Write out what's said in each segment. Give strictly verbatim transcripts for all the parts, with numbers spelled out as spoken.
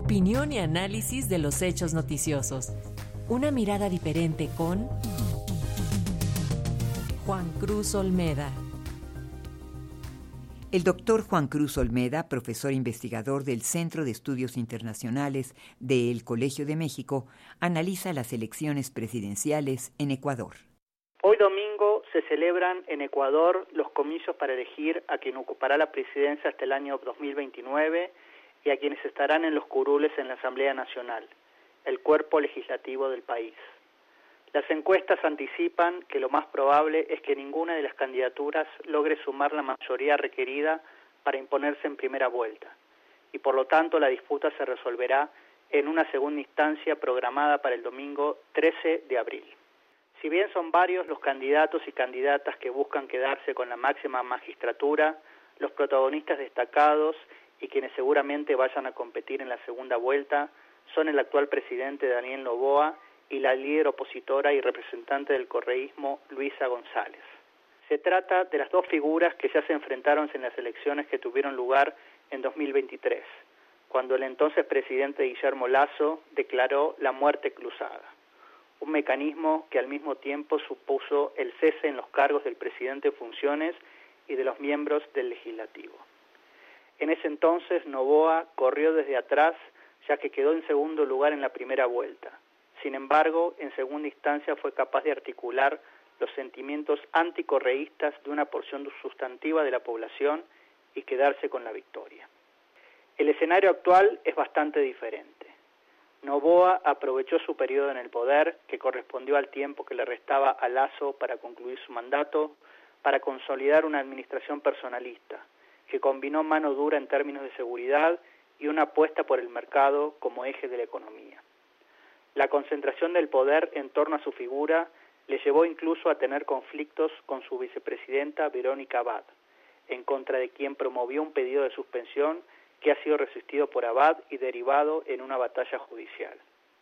Opinión y análisis de los hechos noticiosos. Una mirada diferente con Juan Cruz Olmeda. El doctor Juan Cruz Olmeda, profesor investigador del Centro de Estudios Internacionales del Colegio de México, analiza las elecciones presidenciales en Ecuador. Hoy domingo se celebran en Ecuador los comicios para elegir a quien ocupará la presidencia hasta el año dos mil veintinueve y a quienes estarán en los curules en la Asamblea Nacional, el cuerpo legislativo del país. Las encuestas anticipan que lo más probable es que ninguna de las candidaturas logre sumar la mayoría requerida para imponerse en primera vuelta, y por lo tanto la disputa se resolverá en una segunda instancia programada para el domingo trece de abril. Si bien son varios los candidatos y candidatas que buscan quedarse con la máxima magistratura, los protagonistas destacados y quienes seguramente vayan a competir en la segunda vuelta son el actual presidente Daniel Noboa y la líder opositora y representante del correísmo Luisa González. Se trata de las dos figuras que ya se enfrentaron en las elecciones que tuvieron lugar en dos mil veintitrés, cuando el entonces presidente Guillermo Lasso declaró la muerte cruzada, un mecanismo que al mismo tiempo supuso el cese en los cargos del presidente en funciones y de los miembros del legislativo. En ese entonces Noboa corrió desde atrás, ya que quedó en segundo lugar en la primera vuelta. Sin embargo, en segunda instancia fue capaz de articular los sentimientos anticorreístas de una porción sustantiva de la población y quedarse con la victoria. El escenario actual es bastante diferente. Noboa aprovechó su periodo en el poder, que correspondió al tiempo que le restaba a Lasso para concluir su mandato, para consolidar una administración personalista, que combinó mano dura en términos de seguridad y una apuesta por el mercado como eje de la economía. La concentración del poder en torno a su figura le llevó incluso a tener conflictos con su vicepresidenta Verónica Abad, en contra de quien promovió un pedido de suspensión que ha sido resistido por Abad y derivado en una batalla judicial.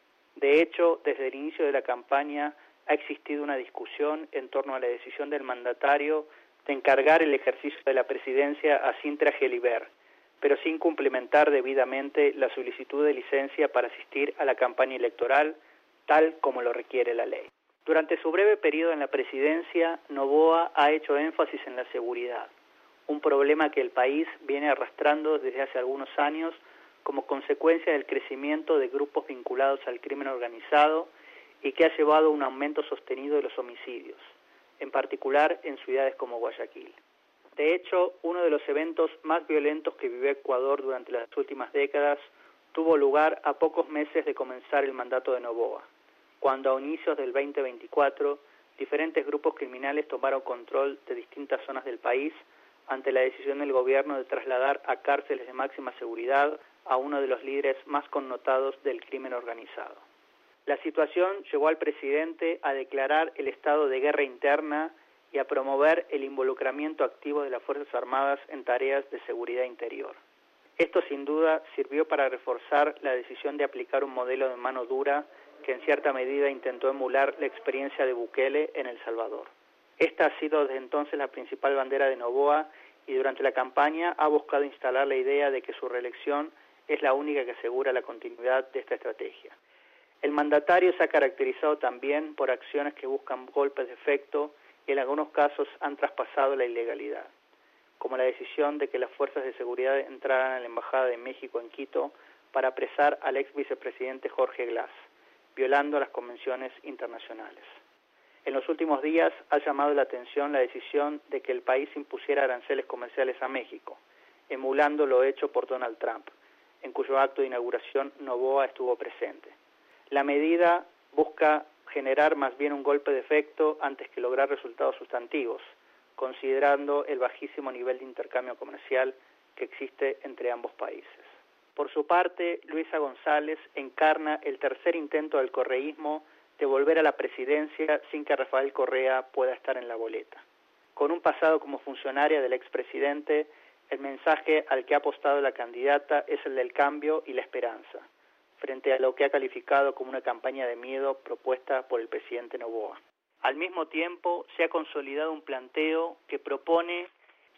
De hecho, desde el inicio de la campaña ha existido una discusión en torno a la decisión del mandatario de encargar el ejercicio de la presidencia a Cintra Gelibert, pero sin cumplimentar debidamente la solicitud de licencia para asistir a la campaña electoral, tal como lo requiere la ley. Durante su breve periodo en la presidencia, Noboa ha hecho énfasis en la seguridad, un problema que el país viene arrastrando desde hace algunos años como consecuencia del crecimiento de grupos vinculados al crimen organizado y que ha llevado a un aumento sostenido de los homicidios, en particular en ciudades como Guayaquil. De hecho, uno de los eventos más violentos que vivió Ecuador durante las últimas décadas tuvo lugar a pocos meses de comenzar el mandato de Noboa, cuando a inicios del veinte veinticuatro diferentes grupos criminales tomaron control de distintas zonas del país ante la decisión del gobierno de trasladar a cárceles de máxima seguridad a uno de los líderes más connotados del crimen organizado. La situación llevó al presidente a declarar el estado de guerra interna y a promover el involucramiento activo de las Fuerzas Armadas en tareas de seguridad interior. Esto sin duda sirvió para reforzar la decisión de aplicar un modelo de mano dura que en cierta medida intentó emular la experiencia de Bukele en El Salvador. Esta ha sido desde entonces la principal bandera de Noboa y durante la campaña ha buscado instalar la idea de que su reelección es la única que asegura la continuidad de esta estrategia. El mandatario se ha caracterizado también por acciones que buscan golpes de efecto y en algunos casos han traspasado la ilegalidad, como la decisión de que las fuerzas de seguridad entraran a la Embajada de México en Quito para apresar al ex vicepresidente Jorge Glass, violando las convenciones internacionales. En los últimos días ha llamado la atención la decisión de que el país impusiera aranceles comerciales a México, emulando lo hecho por Donald Trump, en cuyo acto de inauguración Noboa estuvo presente. La medida busca generar más bien un golpe de efecto antes que lograr resultados sustantivos, considerando el bajísimo nivel de intercambio comercial que existe entre ambos países. Por su parte, Luisa González encarna el tercer intento del correísmo de volver a la presidencia sin que Rafael Correa pueda estar en la boleta. Con un pasado como funcionaria del expresidente, el mensaje al que ha apostado la candidata es el del cambio y la esperanza, frente a lo que ha calificado como una campaña de miedo propuesta por el presidente Noboa. Al mismo tiempo, se ha consolidado un planteo que propone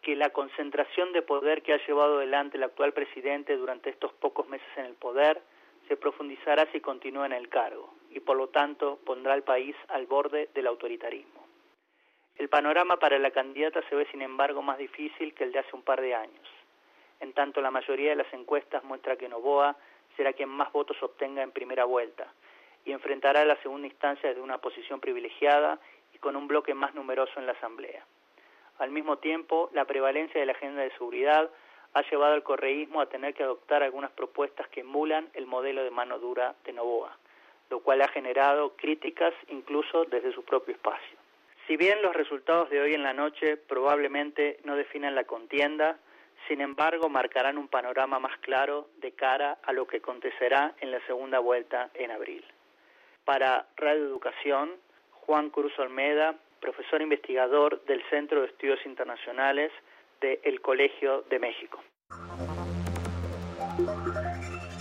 que la concentración de poder que ha llevado adelante el actual presidente durante estos pocos meses en el poder se profundizará si continúa en el cargo y por lo tanto pondrá al país al borde del autoritarismo. El panorama para la candidata se ve sin embargo más difícil que el de hace un par de años. En tanto la mayoría de las encuestas muestra que Noboa será quien más votos obtenga en primera vuelta y enfrentará la segunda instancia desde una posición privilegiada y con un bloque más numeroso en la Asamblea. Al mismo tiempo, la prevalencia de la agenda de seguridad ha llevado al correísmo a tener que adoptar algunas propuestas que emulan el modelo de mano dura de Noboa, lo cual ha generado críticas incluso desde su propio espacio. Si bien los resultados de hoy en la noche probablemente no definan la contienda, sin embargo marcarán un panorama más claro de cara a lo que acontecerá en la segunda vuelta en abril. Para Radio Educación, Juan Cruz Olmeda, profesor investigador del Centro de Estudios Internacionales del Colegio de México.